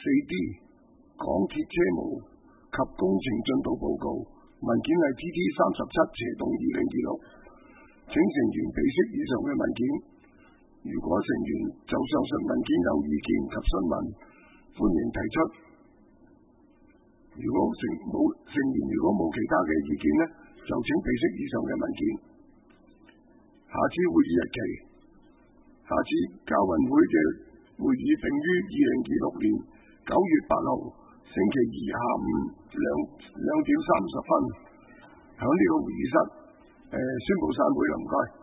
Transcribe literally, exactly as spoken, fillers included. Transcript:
四 D 港鐵車務及工程進度報告，文件係 T T 三十七斜洞二零二六，請成員備悉以上嘅文件。如果成員就上述文件有意見及詢問，歡迎提出。如果成冇成員如果冇其他嘅意見呢，就請備悉以上嘅文件。下次會議日期，下次教運會嘅會議定於二零二六年九月八號星期二下午兩兩點三十分，響呢個會議室誒、呃、宣佈散會啦，唔該。